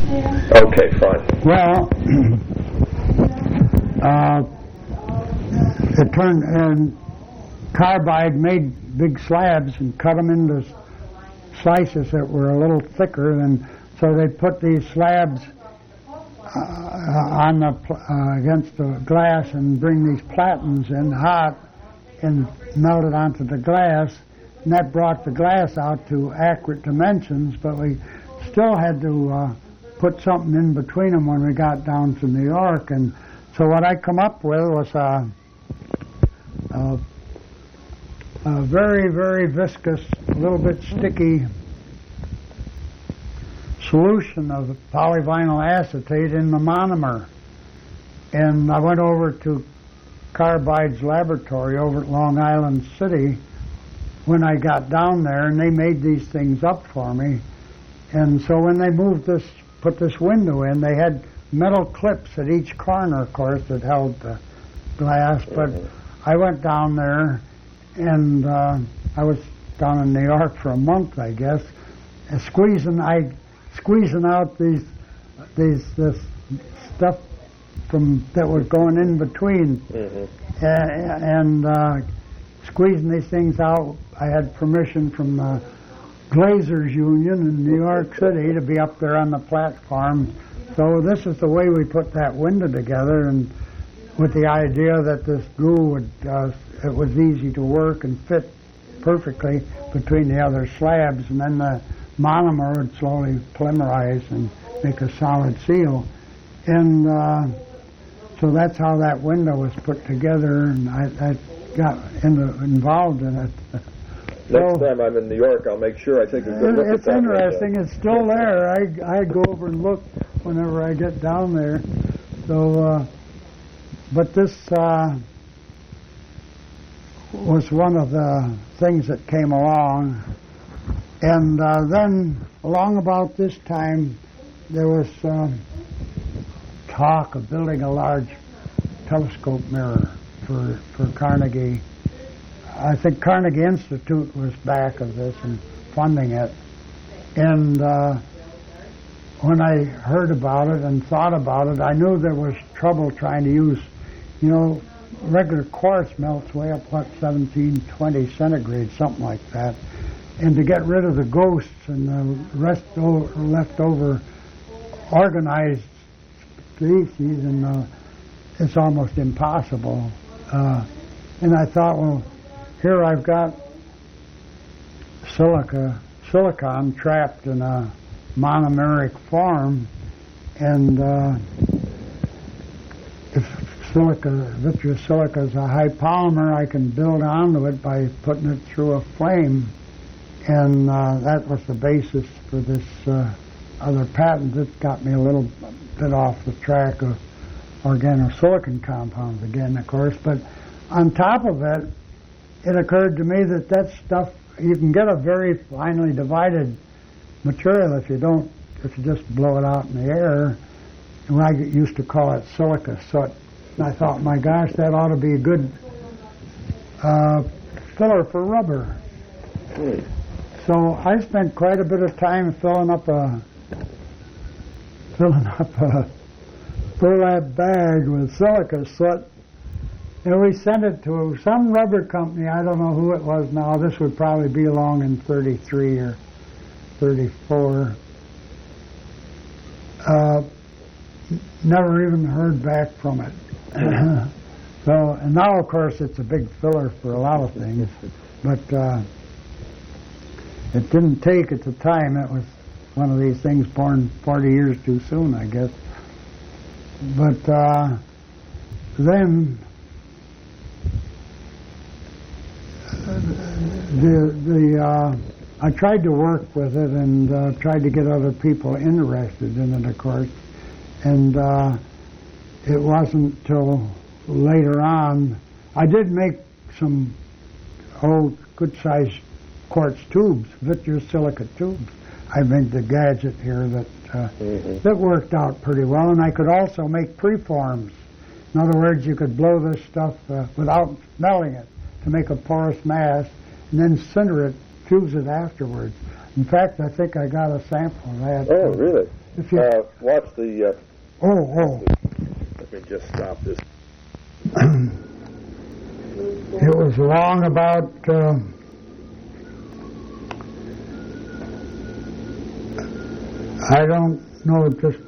Okay, fine. Well, it turned, and carbide made big slabs and cut them into slices that were a little thicker, and so they put these slabs on the against the glass and bring these platens in hot and melt it onto the glass, and that brought the glass out to accurate dimensions, but we still had to put something in between them when we got down to New York. And so what I come up with was a very, very viscous, a little bit sticky solution of polyvinyl acetate in the monomer. And I went over to Carbide's laboratory over at Long Island City when I got down there, and they made these things up for me. And so when they put this window in, they had metal clips at each corner, of course, that held the glass. But I went down there, and I was down in New York for a month, I guess, and squeezing out this stuff that was going in between, and squeezing these things out. I had permission from the Glazers Union in New York City to be up there on the platform. So this is the way we put that window together, and with the idea that this glue would, it was easy to work and fit perfectly between the other slabs, and then the monomer would slowly polymerize and make a solid seal. And so that's how that window was put together, and I got involved in it. Next time I'm in New York, I'll make sure I take a good look at that. It's interesting. It's still there. I go over and look whenever I get down there. So, but this was one of the things that came along. And then, along about this time, there was talk of building a large telescope mirror for Carnegie. I think Carnegie Institute was back of this and funding it. And when I heard about it and thought about it, I knew there was trouble trying to use, regular quartz melts way up, 1720 centigrade, something like that. And to get rid of the ghosts and the leftover organized species, and it's almost impossible. And I thought, well, here I've got silicon trapped in a monomeric form, and if vitreous silica is a high polymer, I can build onto it by putting it through a flame. And that was the basis for this other patent. That got me a little bit off the track of organosilicon compounds again, of course. But on top of it, it occurred to me that stuff, you can get a very finely divided material if you just blow it out in the air. And I used to call it silica soot. And I thought, my gosh, that ought to be a good filler for rubber. So I spent quite a bit of time filling up a burlap bag with silica soot. And we sent it to some rubber company. I don't know who it was now. This would probably be along in 33 or 34. Never even heard back from it. So, and now, of course, it's a big filler for a lot of things. But it didn't take at the time. It was one of these things born 40 years too soon, I guess. But then I tried to work with it and tried to get other people interested in it, of course. And it wasn't till later on. I did make some old good-sized quartz tubes, vitreous silica tubes. I made the gadget here that worked out pretty well, and I could also make preforms. In other words, you could blow this stuff without melting it to make a porous mass, and then cinder it, fuse it afterwards. In fact, I think I got a sample of that. Oh, really? if you... Watch the... oh. Let me just stop this. It was long about... I don't know just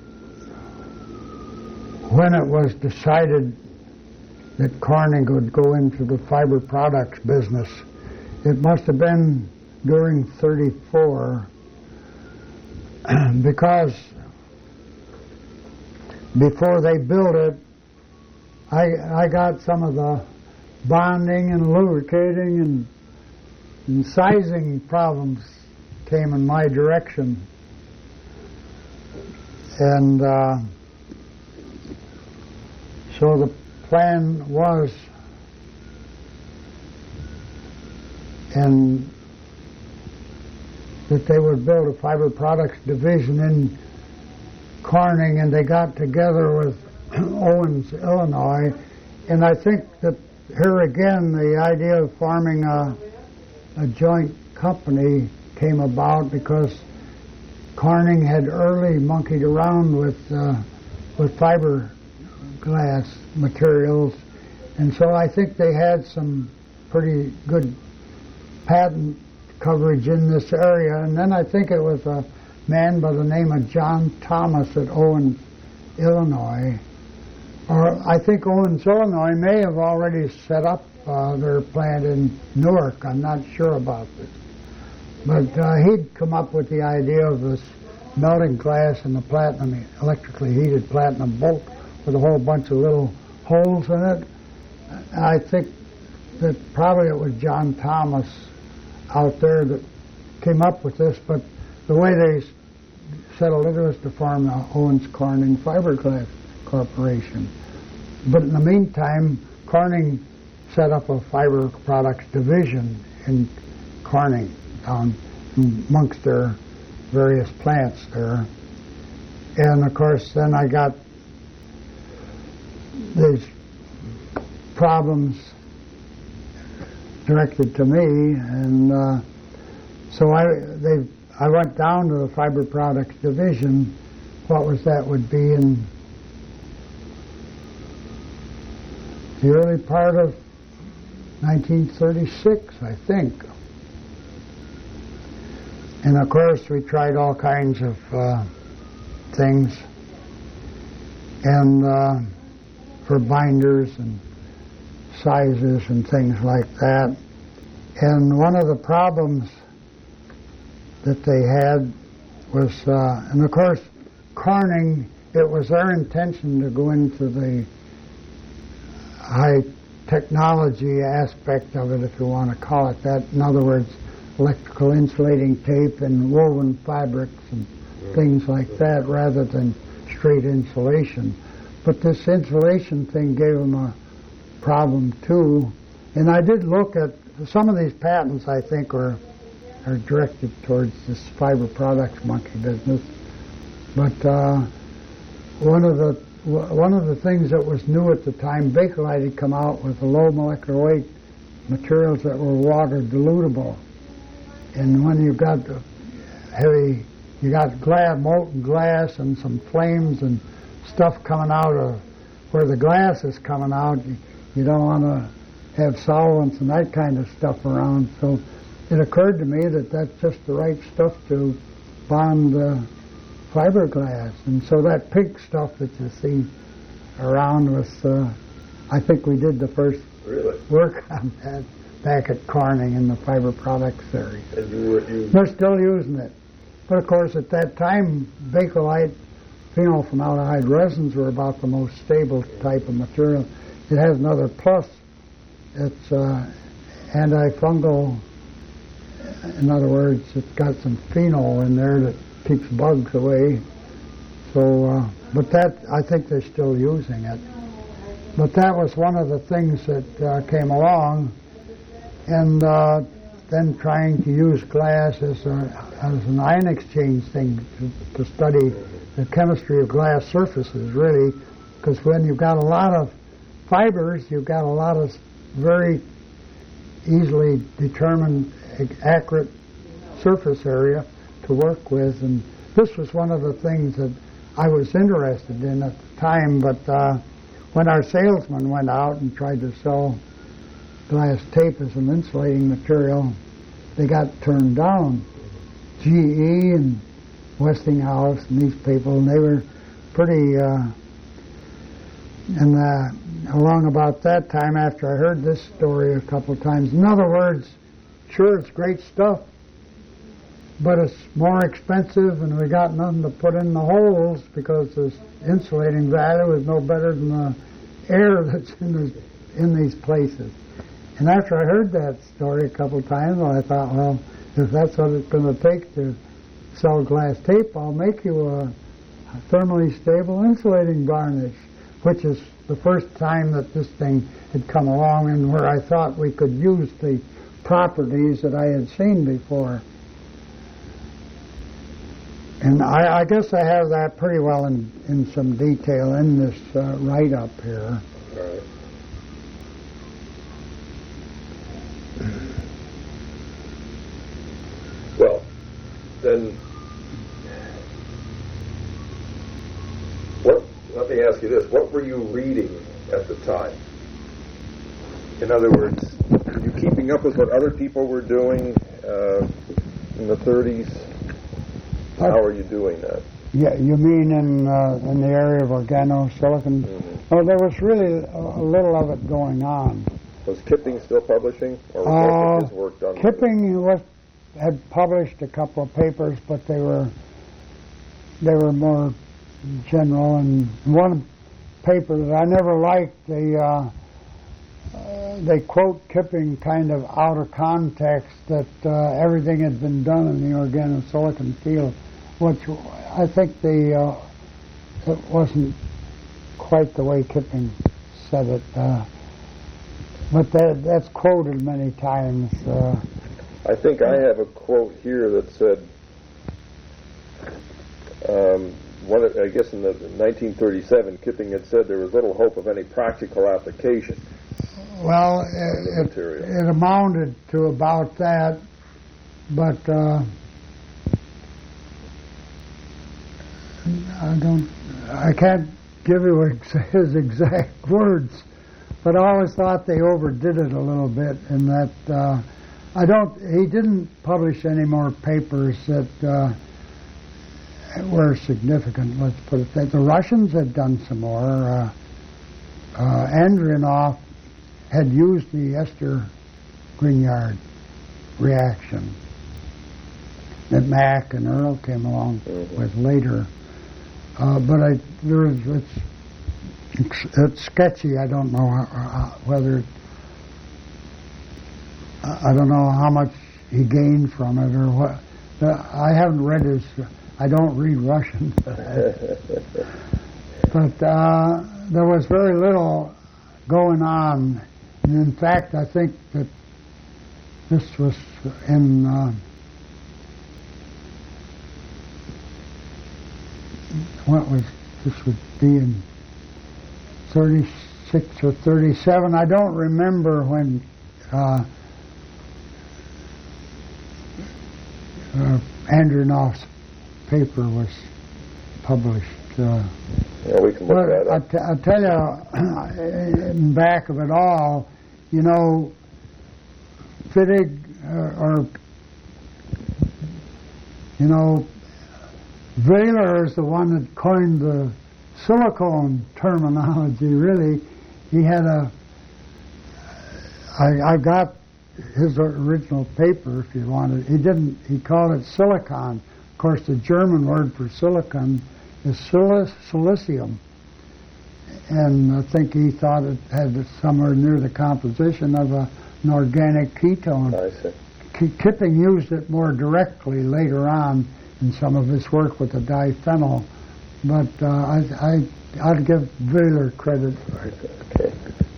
when it was decided that Corning would go into the fiber products business. It must have been during 34, because before they built it, I got some of the bonding and lubricating and sizing problems came in my direction. And so the plan was, and that they would build a fiber products division in Corning, and they got together with Owens, Illinois, and I think that here again the idea of forming a joint company came about because Corning had early monkeyed around with fiberglass materials, and so I think they had some pretty good patent coverage in this area. And then I think it was a man by the name of John Thomas at Owens, Illinois, or I think Owens, Illinois may have already set up their plant in Newark. I'm not sure about this. But he'd come up with the idea of this melting glass and the platinum, electrically heated platinum bolt with a whole bunch of little holes in it. I think that probably it was John Thomas out there that came up with this, but the way they settled it was to form the Owens Corning Fiberglass Corporation. But in the meantime, Corning set up a fiber products division in Corning, down amongst their various plants there. And of course then I got these problems directed to me, and so I went down to the fiber products division. What was that? Would be in the early part of 1936, I think. And of course we tried all kinds of things, and for binders and sizes and things like that. And one of the problems that they had was, and of course Corning, it was their intention to go into the high technology aspect of it, if you want to call it that. In other words, electrical insulating tape and woven fabrics and things like that, rather than straight insulation. But this insulation thing gave them a problem too. And I did look at some of these patents. I think are directed towards this fiber products monkey business. But one of the things that was new at the time, Bakelite had come out with the low molecular weight materials that were water dilutable. And when you got heavy, you got molten glass and some flames and stuff coming out of where the glass is coming out, you don't want to have solvents and that kind of stuff around. So it occurred to me that that's just the right stuff to bond fiberglass. And so that pink stuff that you see around was, I think we did the first work on that back at Corning in the fiber products series. And you were They're still using it. But of course at that time, Bakelite, phenolformaldehyde resins were about the most stable type of material. It has another plus. It's antifungal. In other words, it's got some phenol in there that keeps bugs away. So, but that, I think they're still using it. But that was one of the things that came along. And then trying to use glass as an ion exchange thing to study the chemistry of glass surfaces, really, because when you've got a lot of fibers, you've got a lot of very easily determined accurate surface area to work with, and this was one of the things that I was interested in at the time, but when our salesman went out and tried to sell glass tape as an insulating material, they got turned down. GE and Westinghouse and these people, and they were pretty, along about that time after I heard this story a couple of times. In other words, sure, it's great stuff, but it's more expensive, and we got nothing to put in the holes because the insulating value is no better than the air that's in these places. And after I heard that story a couple of times, I thought, well, if that's what it's going to take to sell glass tape, I'll make you a thermally stable insulating varnish, which is the first time that this thing had come along and where I thought we could use the properties that I had seen before. And I guess I have that pretty well in some detail in this write-up here. All right. Well, then, let me ask you this. What were you reading at the time? In other words, were you keeping up with what other people were doing in the 30s? How are you doing that? Yeah, you mean in the area of organosilicon? Mm-hmm. Oh, there was really a little of it going on. Was Kipping still publishing, or was most of his work done? Kipping had published a couple of papers, but they were more general. And one paper that I never liked, they quote Kipping kind of out of context that everything had been done in the organosilicon field, which I think it wasn't quite the way Kipping said it. But that's quoted many times. I think I have a quote here that said, I guess in 1937, Kipping had said there was little hope of any practical application. Well, it amounted to about that, but I can't give you his exact words. But I always thought they overdid it a little bit in that he didn't publish any more papers that were significant, let's put it that. The Russians had done some more. Andronov had used the Ester-Grignard reaction that Mack and Earl came along with later. But it's sketchy. I don't know whether I don't know how much he gained from it or what. I haven't read his. I don't read Russian, but there was very little going on. And in fact, I think that this was in this would be in 36 or 37. I don't remember when Andronov's paper was published. Yeah, we can look that up. I'll tell you, in back of it all, you know, Fittig Weyler is the one that coined the silicone terminology, really. He had I got his original paper, if you wanted. He called it silicon. Of course, the German word for silicon is silicium. And I think he thought it had somewhere near the composition of an organic ketone. I see. Kipping used it more directly later on in some of his work with the diphenyl. But I'd give Weyler credit. Okay.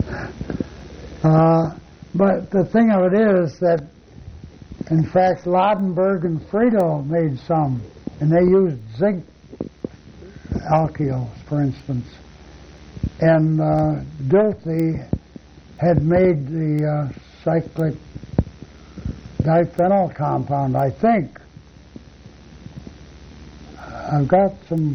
But the thing of it is that, in fact, Ladenburg and Friedel made some, and they used zinc alkyls, for instance. And Dilthey had made the cyclic diphenyl compound, I think. I've got some.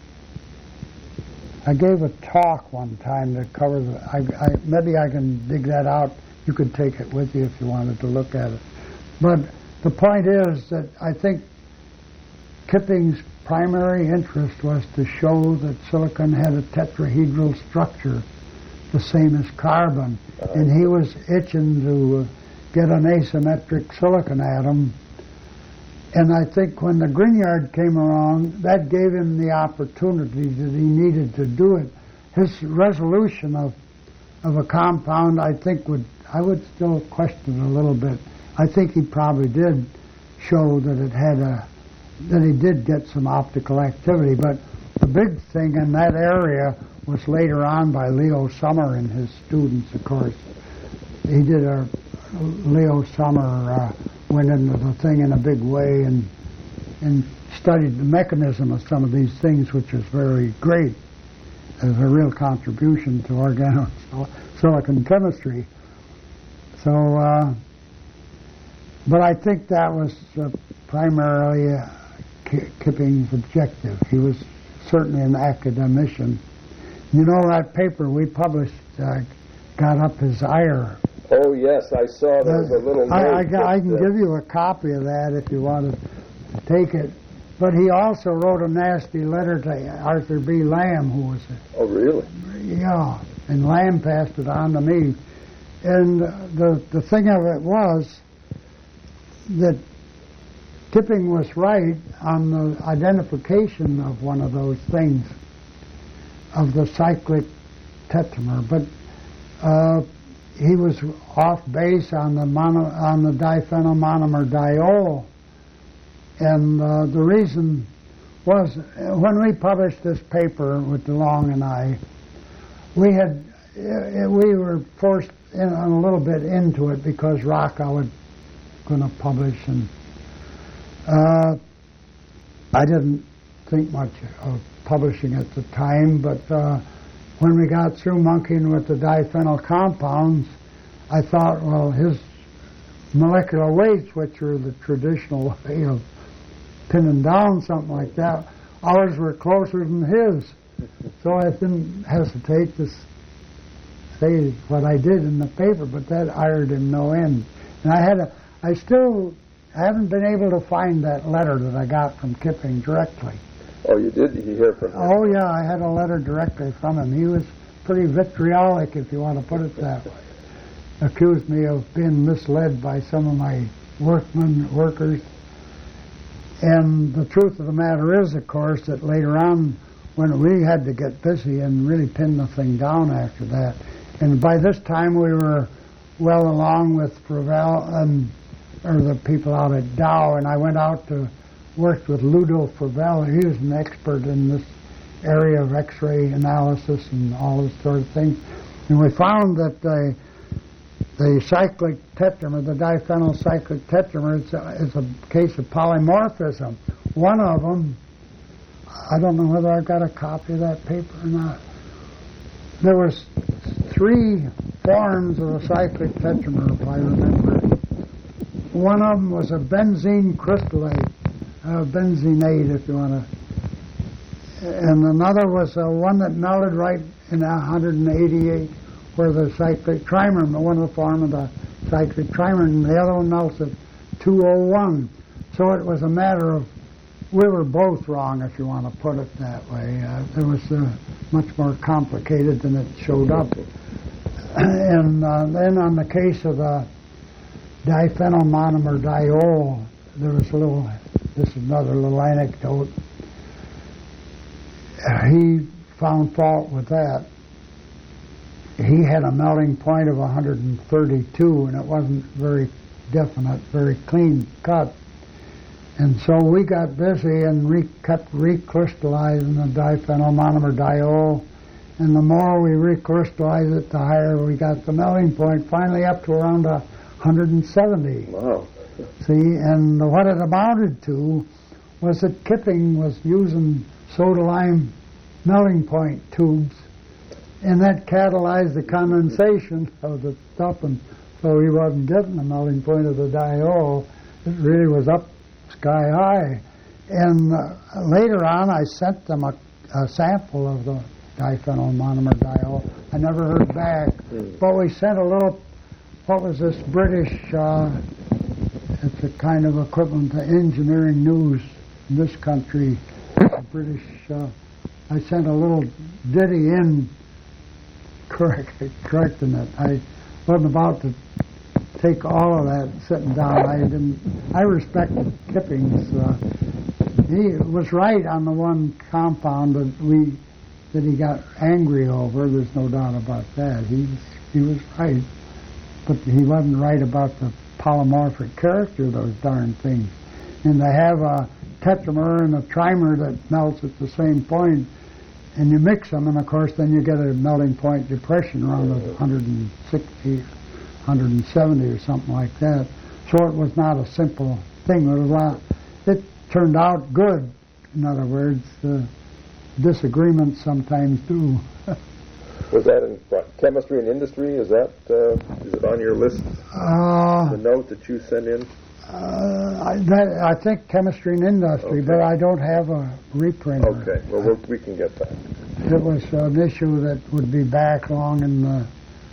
I gave a talk one time that covers. Maybe I can dig that out. You could take it with you if you wanted to look at it. But the point is that I think Kipping's primary interest was to show that silicon had a tetrahedral structure, the same as carbon, and he was itching to get an asymmetric silicon atom. And I think when the Grignard came along, that gave him the opportunity that he needed to do it. His resolution of a compound, I think, I would still question a little bit. I think he probably did show that that he did get some optical activity. But the big thing in that area was later on by Leo Sommer and his students, of course. He did Leo Sommer went into the thing in a big way and studied the mechanism of some of these things, which is very great as a real contribution to organo-silicon chemistry. So, but I think that was primarily Kipping's objective. He was certainly an academician. You know, that paper we published got up his ire. Oh, yes, I saw there was a little note. I can give you a copy of that if you want to take it. But he also wrote a nasty letter to Arthur B. Lamb, who was Oh, really? Yeah, and Lamb passed it on to me. And the thing of it was that Kipping was right on the identification of one of those things, of the cyclic tetramer. But he was off base on the diphenyl monomer diol, and the reason was when we published this paper with DeLong and I, we were forced in a little bit into it because Rocca was going to publish, and I didn't think much of publishing at the time, but when we got through monkeying with the diphenyl compounds, I thought, well, his molecular weights, which are the traditional way of pinning down something like that, ours were closer than his. So I didn't hesitate to say what I did in the paper, but that ironed him no end. And I haven't been able to find that letter that I got from Kipping directly. Oh, you did? Did you hear from him? Oh, yeah, I had a letter directly from him. He was pretty vitriolic, if you want to put it that way. Accused me of being misled by some of my workers. And the truth of the matter is, of course, that later on, when we had to get busy and really pin the thing down after that, and by this time we were well along with Fravel, or the people out at Dow, and I went out to work with Ludo Fravel. He was an expert in this area of X-ray analysis and all this sort of thing. And we found that the cyclic tetramer, the diphenyl cyclic tetramer, is a case of polymorphism. One of them, I don't know whether I've got a copy of that paper or not. There was 3 forms of a cyclic tetramer, if I remember. One of them was a benzene crystallate, benzenate, if you want to. And another was one that melted right in 188, where the cyclic trimer, one of the form of the cyclic trimer, and the other one melted at 201. So it was a matter of, we were both wrong, if you want to put it that way. It was much more complicated than it showed up. And then on the case of the diphenyl monomer diol, there was this is another little anecdote. He found fault with that. He had a melting point of 132, and it wasn't very definite, very clean cut. And so we got busy and kept recrystallizing the diphenyl monomer diol, and the more we recrystallized it, the higher we got the melting point, finally up to around 170. Wow. See, and what it amounted to was that Kipping was using soda-lime melting point tubes, and that catalyzed the condensation of the stuff, and so he wasn't getting the melting point of the diol. It really was up sky high. And later on, I sent them a sample of the diphenyl monomer diol. I never heard back, but we sent a little. What was this British? It's a kind of equivalent to Engineering News in this country. British. I sent a little ditty in correcting it. I wasn't about to take all of that sitting down. I respected Kipping's. He was right on the one compound that he got angry over. There's no doubt about that. He was right, but he wasn't right about the polymorphic character of those darn things. And they have a tetramer and a trimer that melts at the same point, and you mix them, and of course then you get a melting point depression around 160, 170 or something like that. So it was not a simple thing. It turned out good. In other words, disagreements sometimes do. Was that in chemistry and industry? Is it on your list? The note that you sent in? I think chemistry and industry, okay. But I don't have a reprinter. Okay, well, we can get that. It was an issue that would be back long in the...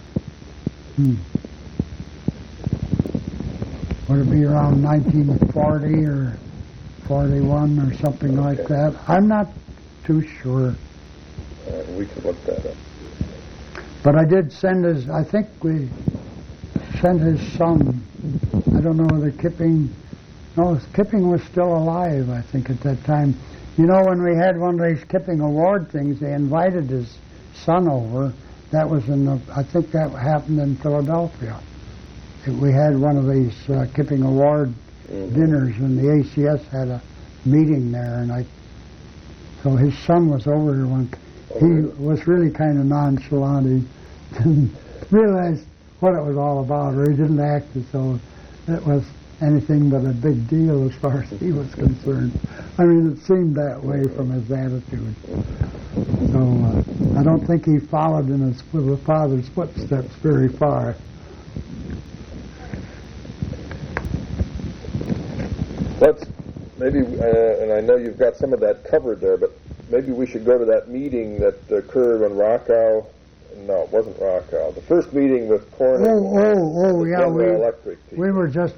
Would it be around 1940 or 41 or something like that? I'm not too sure. We can look that up. But I did send I think we sent his son. I don't know whether Kipping was still alive, I think, at that time. You know, when we had one of these Kipping Award things, they invited his son over. That was I think that happened in Philadelphia. We had one of these Kipping Award dinners, and the ACS had a meeting there, and so his son was over there once. He was really kind of nonchalant. He didn't realize what it was all about, or he didn't act as though it was anything but a big deal as far as he was concerned. I mean, it seemed that way from his attitude. So I don't think he followed in his father's footsteps very far. Let's maybe, and I know you've got some of that covered there, but maybe we should go to that meeting that occurred when Rockow. No, it wasn't Rockow. The first meeting with Corning. Yeah. General Electric people. We were just.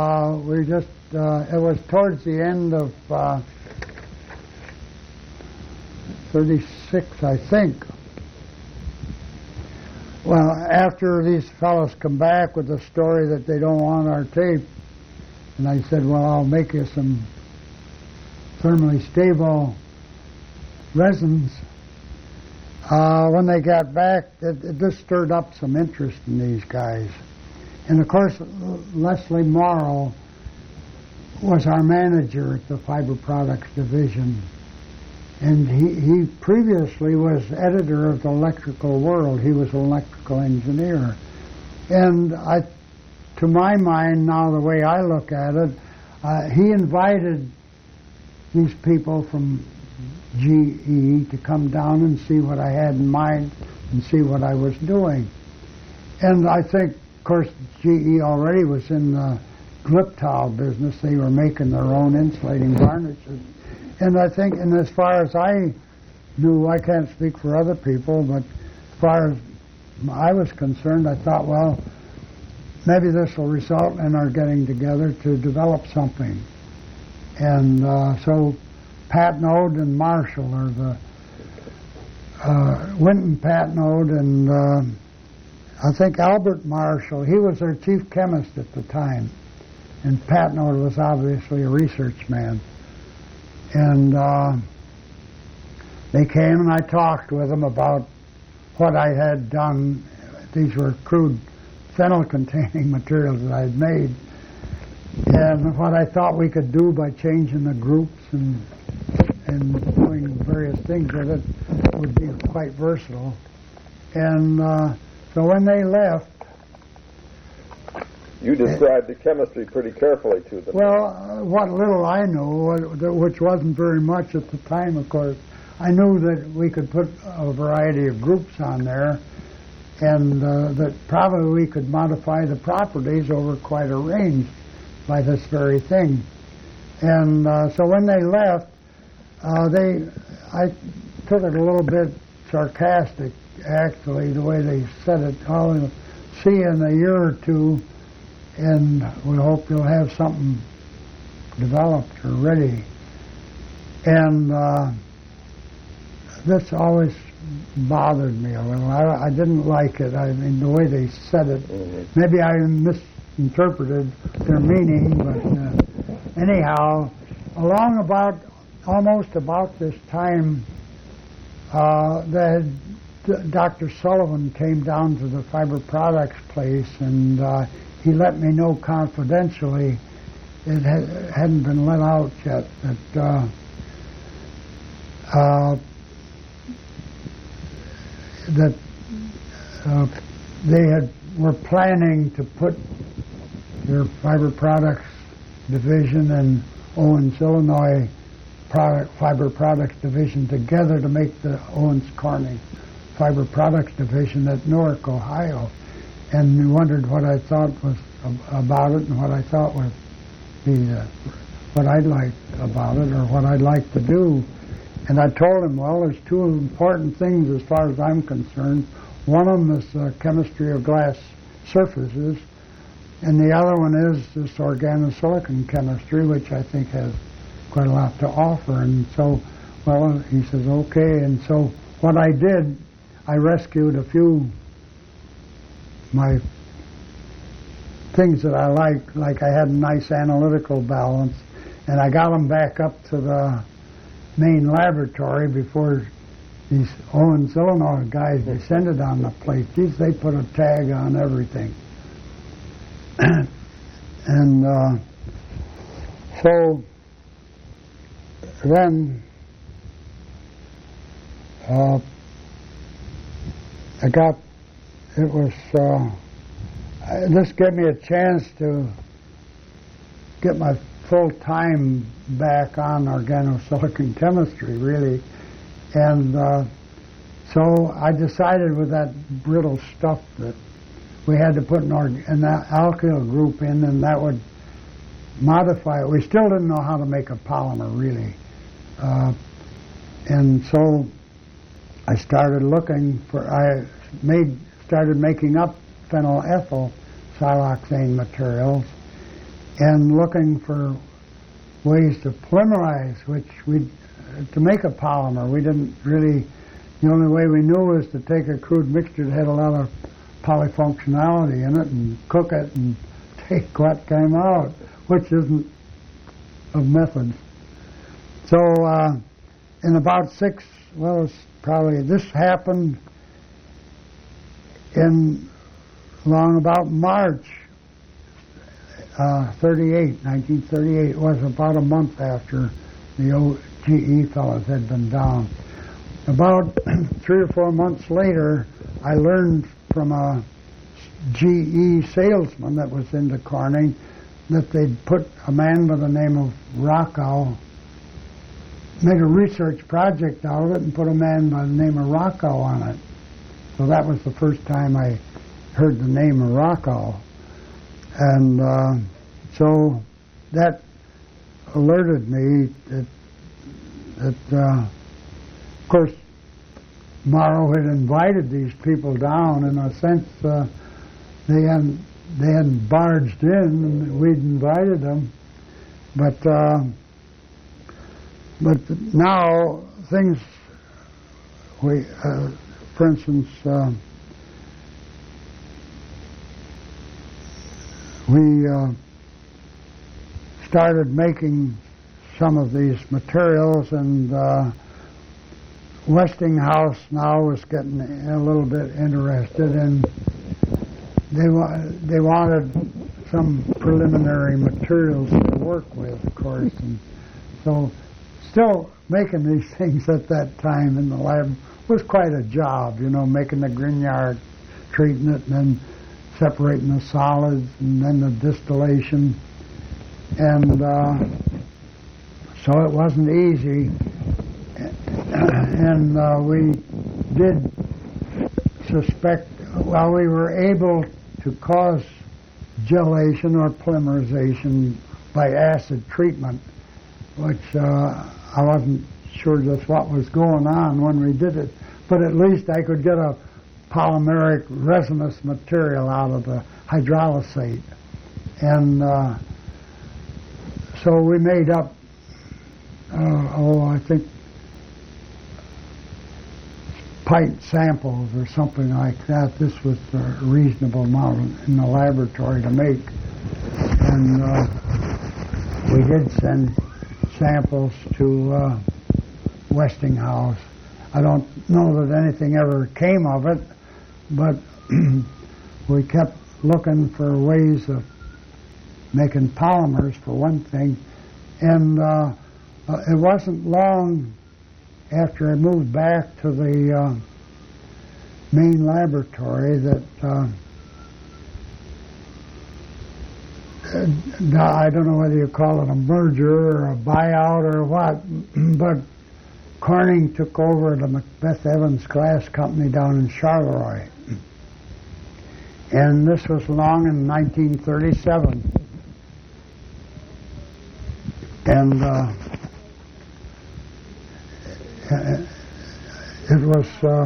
It was towards the end of 36, I think. Well, after these fellows come back with the story that they don't want our tape, and I said, well, I'll make you some thermally stable resins. When they got back, it just stirred up some interest in these guys. And of course, Leslie Morrow was our manager at the Fiber Products Division. And he previously was editor of the Electrical World. He was an electrical engineer. And to my mind, now the way I look at it, he invited these people from GE to come down and see what I had in mind and see what I was doing. And I think, of course, GE already was in the Gliptal business. They were making their own insulating varnishes. And I think, and as far as I knew, I can't speak for other people, but as far as I was concerned, I thought, well, maybe this will result in our getting together to develop something. And so Patnode and Marshall are the Winton Patnode and I think Albert Marshall. He was their chief chemist at the time, and Patnode was obviously a research man. And they came and I talked with them about what I had done. These were crude phenyl-containing materials that I had made, and what I thought we could do by changing the groups and doing various things with it would be quite versatile. And so when they left... You described the chemistry pretty carefully to them. Well, what little I knew, which wasn't very much at the time, of course, I knew that we could put a variety of groups on there, and that probably we could modify the properties over quite a range by this very thing. And so when they left, I took it a little bit sarcastic, actually, the way they said it. Oh, we'll see you in a year or two, and we hope you'll have something developed or ready. And this always bothered me a little. I didn't like it. I mean, the way they said it. Mm-hmm. Maybe I misinterpreted their meaning, but anyhow, almost about this time, Dr. Sullivan came down to the Fiber Products place, and he let me know confidentially, it hadn't been let out yet, that they were planning to put their Fiber Products division and Owens, Illinois Fiber Products division together to make the Owens Corning Fiber Products division at Newark, Ohio. And we wondered what I thought was about it and what I thought would be what I'd like about it or what I'd like to do. And I told him, well, there's two important things as far as I'm concerned. One of them is chemistry of glass surfaces, and the other one is this organosilicon chemistry, which I think has quite a lot to offer. And so, well, he says, okay. And so what I did, I rescued a few my things that I like I had a nice analytical balance, and I got them back up to the main laboratory before these Owens, Illinois guys descended on the place. Geez, they put a tag on everything. And so then this gave me a chance to get my full time back on organosilicon chemistry, really. And so I decided with that brittle stuff that we had to put an alkyl group in, and that would modify it. We still didn't know how to make a polymer, really. And so I started looking started making up phenylethyl siloxane materials and looking for ways to polymerize, to make a polymer. We didn't really, the only way we knew was to take a crude mixture that had a lot of polyfunctionality in it and cook it and take what came out, which isn't a method. So in about this happened in along about March 1938. It was about a month after the old GE fellows had been down. About 3 or 4 months later, I learned from a GE salesman that was into Corning that they'd put a man by the name of Rockow, made a research project out of it and put a man by the name of Rockow on it. So that was the first time I heard the name of Rockow. And so that alerted me that of course, Morrow had invited these people down. In a sense, they hadn't barged in, and we'd invited them. But now things, for instance, we started making some of these materials, and Westinghouse now was getting a little bit interested, and they wanted some preliminary materials to work with, of course. And so still making these things at that time in the lab was quite a job, making the Grignard, treating it, and then separating the solids, and then the distillation. And so it wasn't easy. And we did suspect, we were able to cause gelation or polymerization by acid treatment. which I wasn't sure just what was going on when we did it, but at least I could get a polymeric resinous material out of the hydrolysate. And so we made up, I think, pint samples or something like that. This was a reasonable amount in the laboratory to make. And we did send samples to Westinghouse. I don't know that anything ever came of it, but we kept looking for ways of making polymers, for one thing. And it wasn't long after I moved back to the main laboratory that I don't know whether you call it a merger or a buyout or what, but Corning took over the Macbeth Evans Glass Company down in Charleroi. And this was along in 1937. And it was,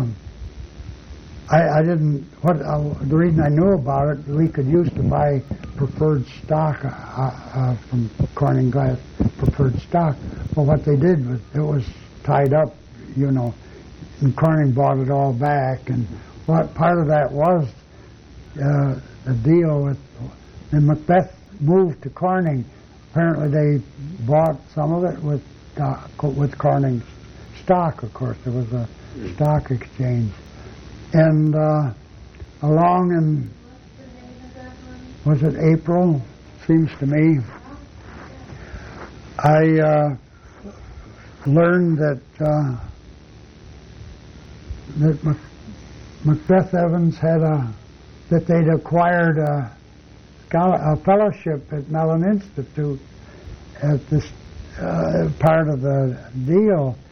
I didn't, the reason I knew about it, we could used to buy preferred stock from Corning Glass, preferred stock. Well, what they did was, it was tied up, and Corning bought it all back. And what part of that was the deal with, and Macbeth moved to Corning. Apparently they bought some of it with Corning stock, of course. There was a stock exchange. And along in, was it April, seems to me, I learned that Macbeth Evans had that they'd acquired a fellowship at Mellon Institute at this part of the deal.